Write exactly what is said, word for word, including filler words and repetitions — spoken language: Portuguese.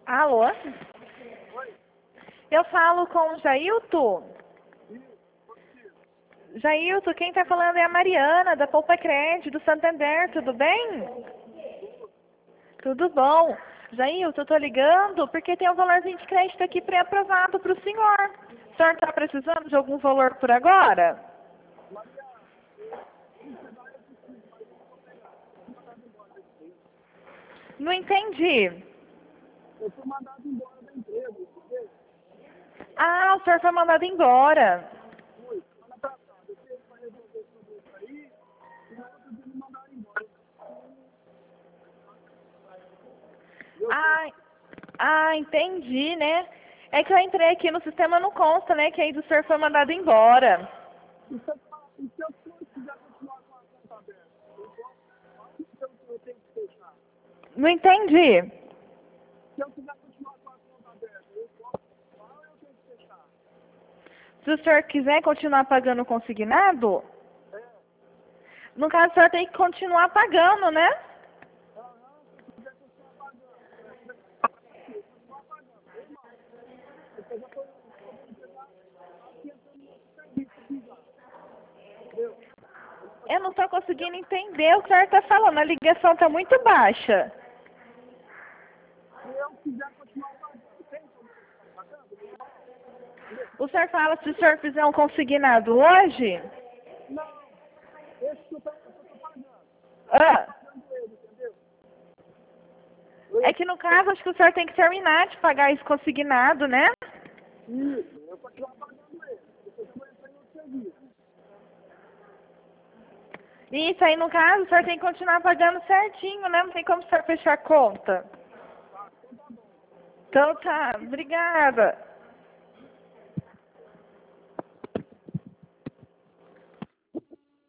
Alô? Eu falo com o Jailton. Jailton, quem está falando é a Mariana, da Poupa Crédito, do Santander, tudo bem? Tudo bom. Jailton, eu estou ligando porque tem um valorzinho de crédito aqui pré-aprovado para o senhor. O senhor está precisando de algum valor por agora? Não entendi. Eu fui mandado embora da empresa, entendeu? Ah, o senhor foi mandado embora. Fui, semana passada. Eu fiz para resolver sobre isso aí, e no outro dia me mandaram embora. Ah, ah, entendi, né? É que eu entrei aqui no sistema, não consta, né, que aí o senhor foi mandado embora. E se eu, e se eu quiser continuar com a conta aberta, eu posso? Qual que eu, eu tenho que fechar? Não entendi. Se eu quiser continuar com a conta aberta, eu posso? Qual eu tenho que fechar? Se o senhor quiser continuar pagando consignado, É, no caso o senhor tem que continuar pagando, né? aham, se eu quiser continuar pagando, se eu quiser continuar pagando, normal. Porque eu já estou tentando outro serviço aqui já, entendeu? Eu não estou conseguindo entender o que o senhor está falando. A ligação está muito baixa. Se eu quiser continuar pagando, tem como continuar pagando, normal? O senhor fala se o senhor fizer um consignado hoje? Não, esse que eu estou pagando. Ah, Pagando ele, entendeu? é que no caso acho que o senhor tem que terminar de pagar esse consignado, né? Isso, eu continuar pagando ele. Depois eu vou entrar em outro serviço. Isso aí no caso o senhor tem que continuar pagando certinho, né? Não tem como o senhor fechar a conta. Tá, então tá bom. Então tá, obrigada.